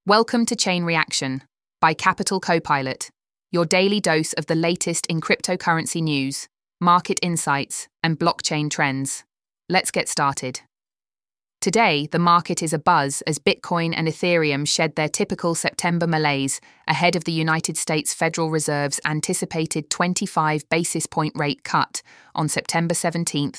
Welcome to Chain Reaction by Capital Copilot, your daily dose of the latest in cryptocurrency news, market insights, and blockchain trends. Let's get started. Today, the market is abuzz as Bitcoin and Ethereum shed their typical September malaise ahead of the United States Federal Reserve's anticipated 25 basis point rate cut on September 17,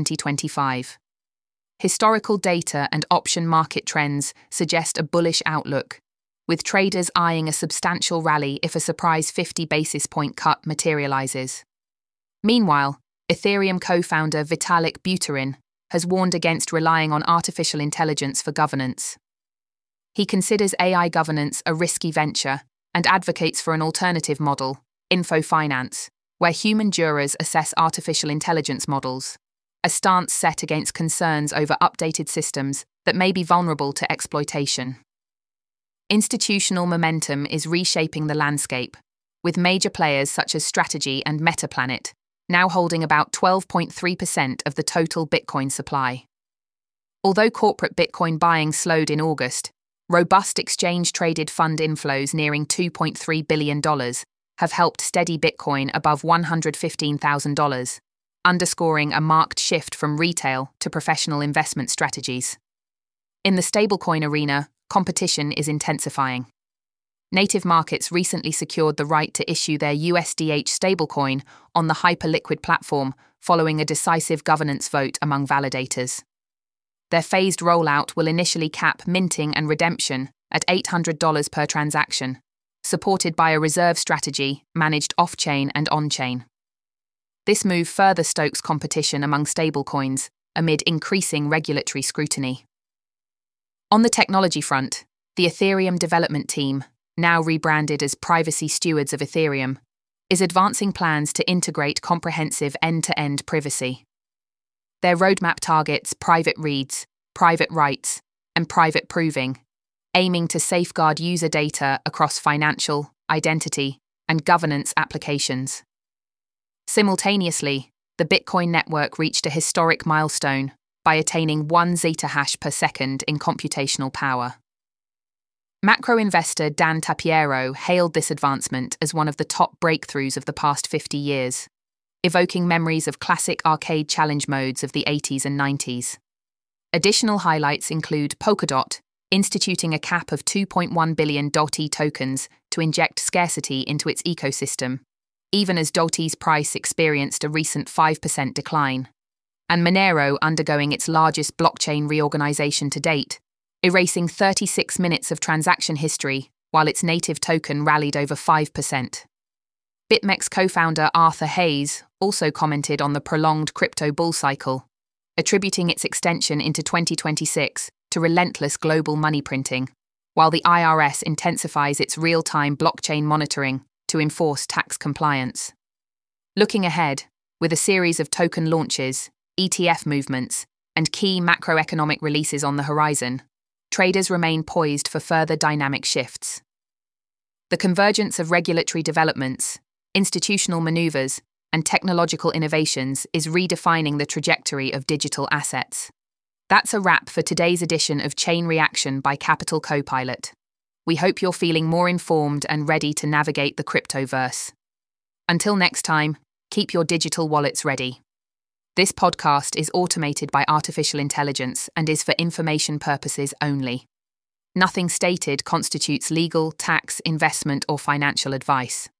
2025. Historical data and option market trends suggest a bullish outlook, with traders eyeing a substantial rally if a surprise 50 basis point cut materializes. Meanwhile, Ethereum co-founder Vitalik Buterin has warned against relying on artificial intelligence for governance. He considers AI governance a risky venture and advocates for an alternative model, InfoFinance, where human jurors assess artificial intelligence models, a stance set against concerns over updated systems that may be vulnerable to exploitation. Institutional momentum is reshaping the landscape, with major players such as Strategy and Metaplanet now holding about 12.3% of the total Bitcoin supply. Although corporate Bitcoin buying slowed in August, robust exchange-traded fund inflows nearing $2.3 billion have helped steady Bitcoin above $115,000, underscoring a marked shift from retail to professional investment strategies. In the stablecoin arena, competition is intensifying. Native Markets recently secured the right to issue their USDH stablecoin on the Hyperliquid platform following a decisive governance vote among validators. Their phased rollout will initially cap minting and redemption at $800 per transaction, supported by a reserve strategy managed off-chain and on-chain. This move further stokes competition among stablecoins amid increasing regulatory scrutiny. On the technology front, the Ethereum development team, now rebranded as Privacy Stewards of Ethereum, is advancing plans to integrate comprehensive end-to-end privacy. Their roadmap targets private reads, private writes, and private proving, aiming to safeguard user data across financial, identity, and governance applications. Simultaneously, the Bitcoin network reached a historic milestone by attaining 1 zettahash per second in computational power. Macro investor Dan Tapiero hailed this advancement as one of the top breakthroughs of the past 50 years, evoking memories of classic arcade challenge modes of the 80s and 90s. Additional highlights include Polkadot instituting a cap of 2.1 billion DOT tokens to inject scarcity into its ecosystem, even as DOT's price experienced a recent 5% decline, and Monero undergoing its largest blockchain reorganization to date, erasing 36 minutes of transaction history while its native token rallied over 5%. BitMEX co-founder Arthur Hayes also commented on the prolonged crypto bull cycle, attributing its extension into 2026 to relentless global money printing, while the IRS intensifies its real-time blockchain monitoring to enforce tax compliance. Looking ahead, with a series of token launches, ETF movements, and key macroeconomic releases on the horizon, traders remain poised for further dynamic shifts. The convergence of regulatory developments, institutional maneuvers, and technological innovations is redefining the trajectory of digital assets. That's a wrap for today's edition of Chain Reaction by Capital Copilot. We hope you're feeling more informed and ready to navigate the cryptoverse. Until next time, keep your digital wallets ready. This podcast is automated by artificial intelligence and is for information purposes only. Nothing stated constitutes legal, tax, investment, or financial advice.